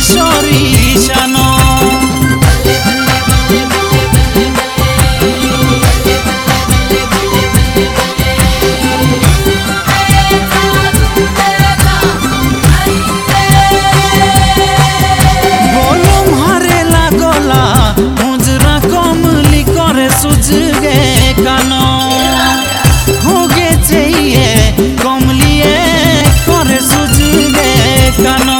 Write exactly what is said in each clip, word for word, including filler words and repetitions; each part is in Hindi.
সরিষানো গরম হারে লাগলা মুজরা কমলি করে সুজগে কানো हो গেছে ইয়ে কমলিয়ে করে সুজগে কানো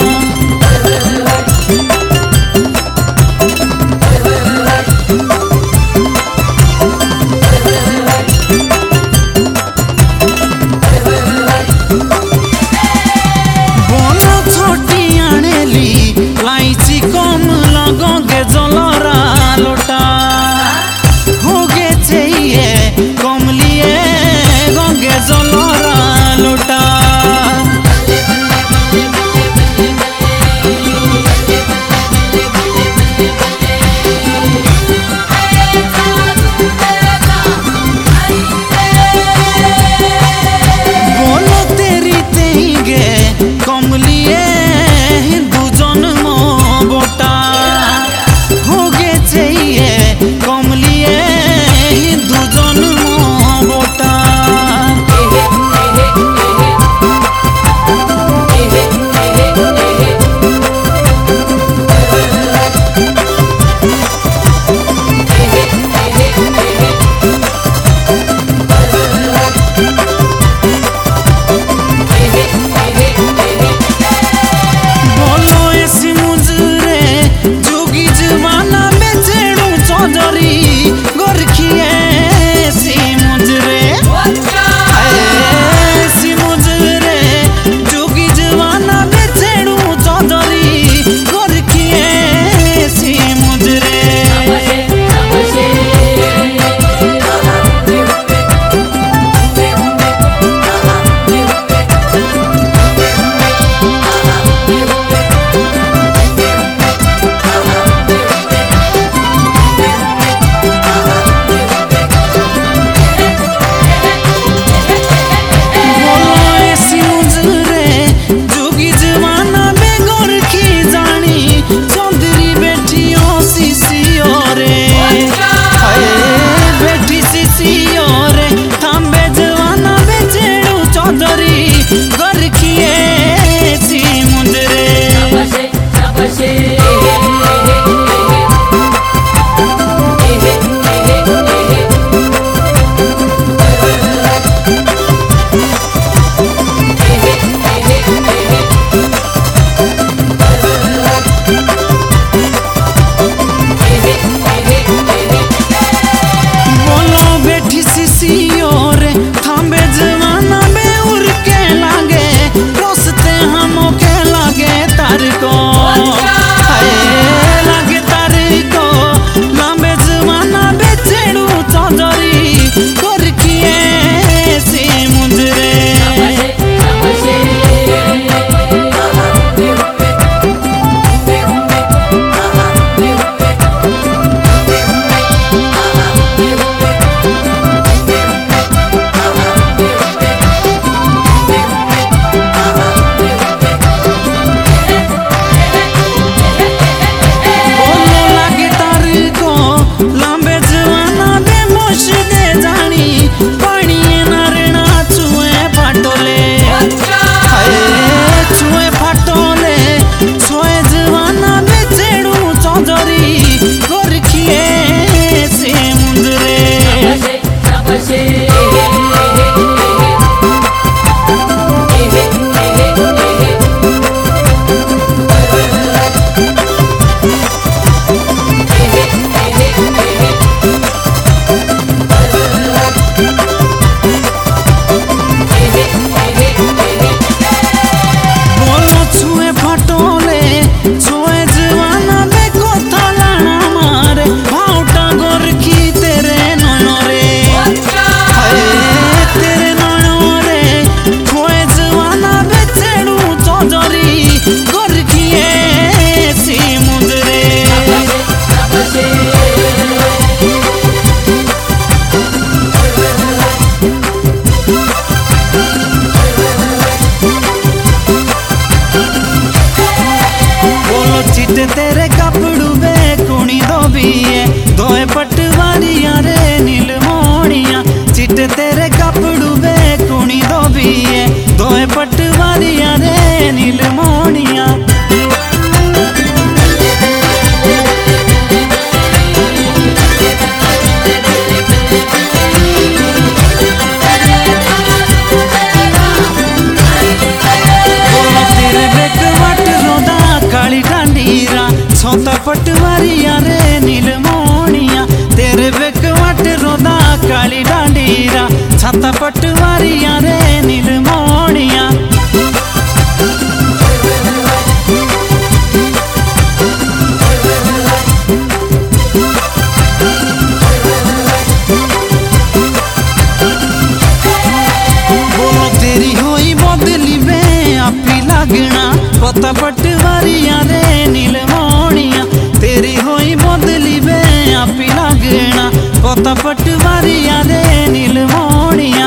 लाइची कम लगोगे जलरा लोटा हो गेছে ইয়ে कमलिए गंगे जलरा लोटा बोलो तेरी तेगे कमलिए कमलिए हिंदू जन्म बोटा बोलो ऐसी मुझरे जोगी जमाना बेचेड़ू चौधरी गोरखिए सी मुझरे सी मुझरे जोगी जमाना बेचेड़ू चौधरी गोरखिए सी मुझरे थांबे जमाना में उड़ के वारिया रे नीलमोणिया चिट तेरे कपड़ू बे कुणी धोबिए धोए पटवारिया रे नीलमोणिया छोता पटवारिया रे नीलमोणिया तेरे बेकवाट रोदा काली डांडीरा छाता पटवारिया रे नीलमोणिया बोलो तेरी होई बदली बे आपी लगना पता पटवारिया रे नीलमोणिया तेरी होई बदली बे आपी लगना पता पटवारिया रे नीलमोणिया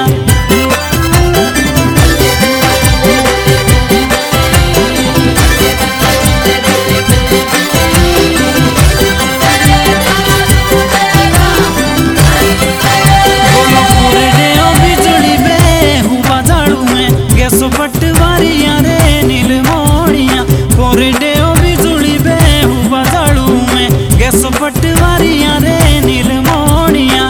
पटवारिया रे नीलमोणिया पोरे डेओ बिजुली बे हुआ जाड़ू में गैस पटवारिया रे नीलमोणिया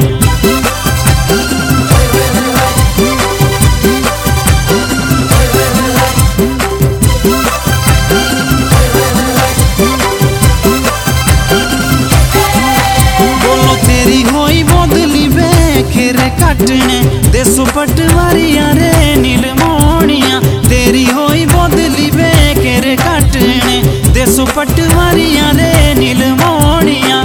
बोलो तेरी होई बदली बे खेरे काटने देसो पटवारिया रे नीलमोणिया तेरी होई बदली बे केरे काटने देसो पटवारिया रे नीलमोणिया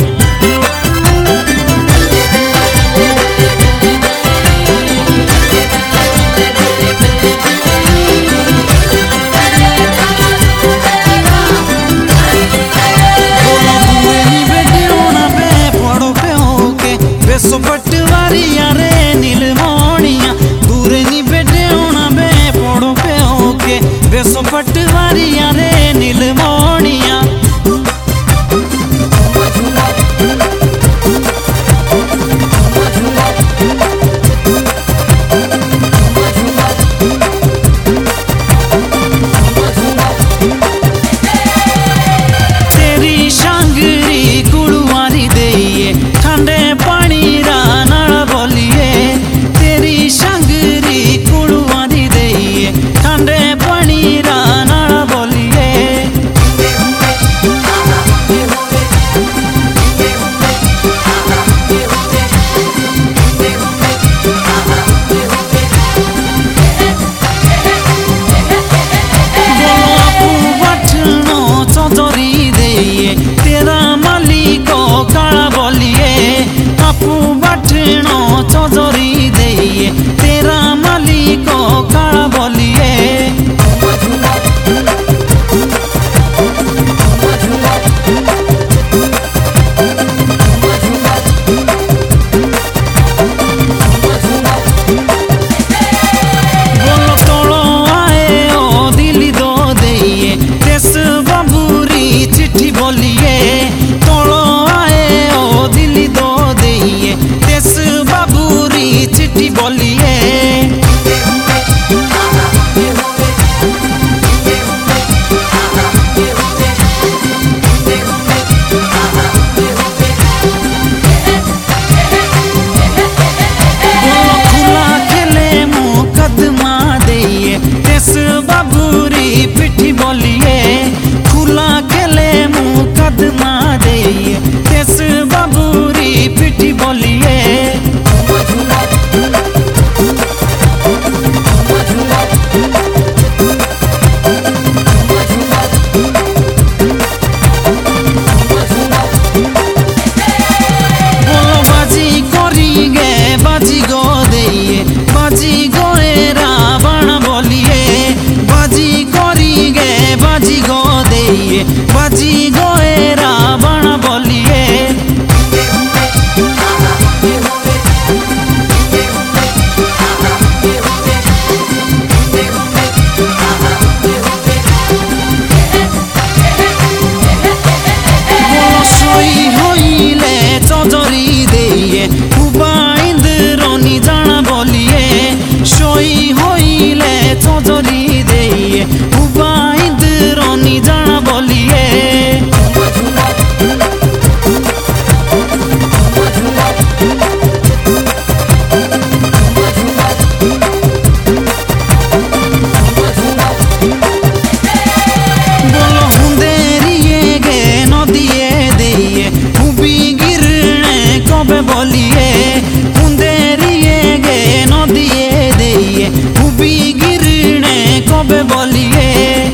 देसो पटवारिया रे नीलमोणिया दूरे नी बेटे होना बे पोड़ो पे होके देसो पटवारिया रे नीलमोणिया तेरी शांगरी कुड़वारी देइए ठंडे पानी रा नाल बोलिए तेरी शांगरी कुड़वारी देइए ठंडे पानी रा नाल बोलिए चौधरी देइए तेरा मालिको काला बोलिए आपू बाटनो चौधरी देइए तेरा मालिको काला बोलिए बोलो तोड़ो आए ओ दिल्ली दो देइए देश बाबूरी चिट्ठी बोलिए तोड़ो आए ओ दिल्ली दो देइए देश बाबूरी चिट्ठी बोलिए खुला खेले मुकदमा देइए देश बाबूरी पिट्ठी बोलिए खुला खेले मुकदमा देइए देश बाबूरी पिट्ठी बोलिए बोलो बाजी करी गे बाजी गो देइए बाजी गोए रावण बोलिए बाजी करी गे बाजी गो देइए बाजी गोए रावण बोलिए তবে বলিয়ে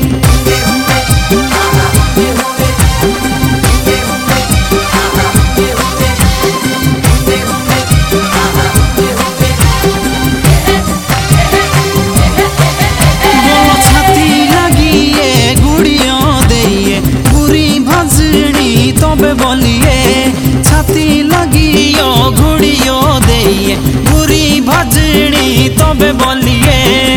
ছাতি লাগিয়ে গুড়িও দিয়ে গুড়ি ভাজনি তবে বলিয়ে ছাতি লাগিও গুড়িও দিয়ে গুড়ি ভাজনি তবে বলিয়ে